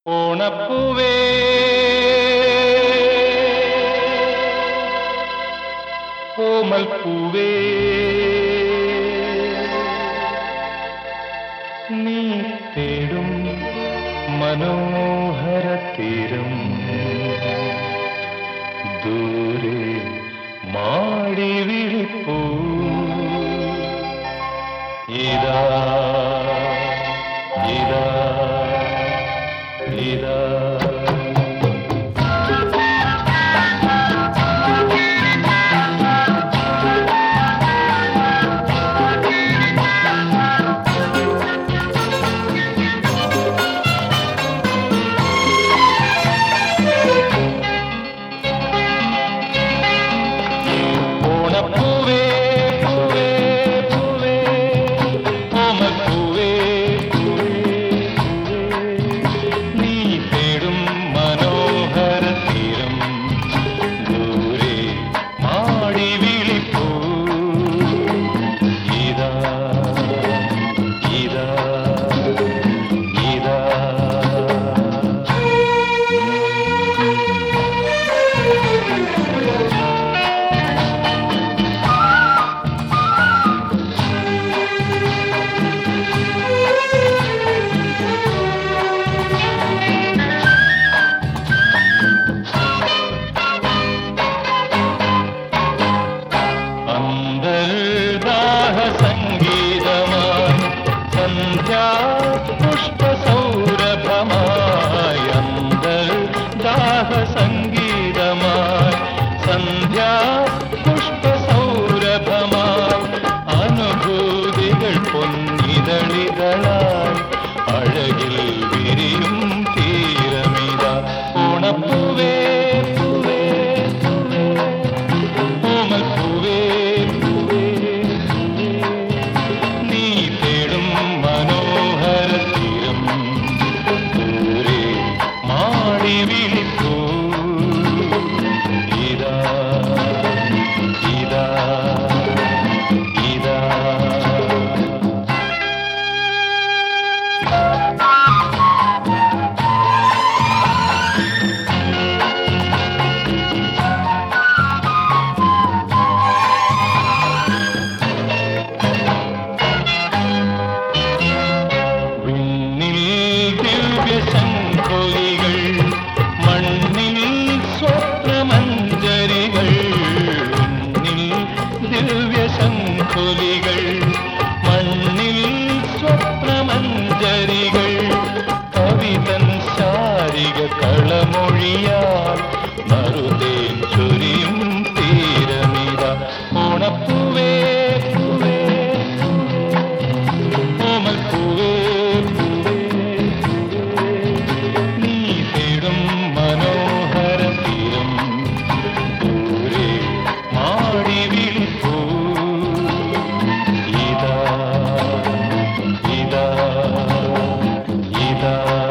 ഓണപ്പൂവേ ഓമൽപ്പൂവേ നീ തേടും മനോഹര തീരം ദൂരെ മാടി വിളിപ്പൂ ഇതാ ഇതാ ഇതാ പുഷ്പസൗരഭമായി അന്തർദാഹ സംഗീതമായി സന്ധ്യാ പുഷ്പസൗരഭമായി അനുഭൂതികൾ പൊന്നിതളികളായി അഴകിൽ വിരിയും തീരമിത ഓണപ്പൂവേ പൂവേ ഓമൽപ്പൂവേ പൂവേ നീ തേടും മനോഹര തീരം ദൂരെ മാടി വിളിപ്പൂ ഇതാ ഇതാ ഇതാ ശംഖൊലികൾ മണ്ണിൽ സ്വപ്നമഞ്ജരികൾ ദിവ്യശംഖൊലികൾ മണ്ണിൽ സ്വപ്നമഞ്ജരികൾ കവിതൻ ശാരിക കളമൊഴിയാൽ നറുതേൻ ചൊരിയും തീരമിത ഓണപ്പൂവേ പൂവേ ഓമൽപ്പൂവേ മനോഹര തീരം ദൂരെ മാടി വിളിപ്പൂ ഇതാ ഇതാ ഇതാ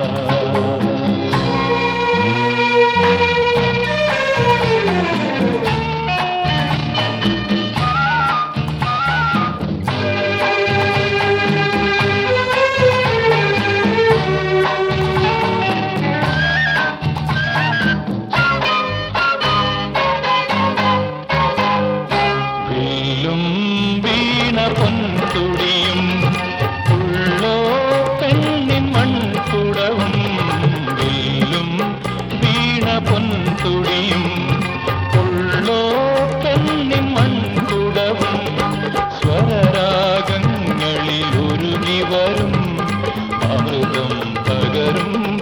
പൊൻതുടിയും ഉള്ളോ പെണ്ണിൻ മൺകുടവും വില്ലും വീണ പൊൻതുടിയും ഉള്ളോ പെണ്ണിൻ മൺകുടവും സ്വരരാഗങ്ങളിൽ ഒരുങ്ങി വരും അമൃതം പകരും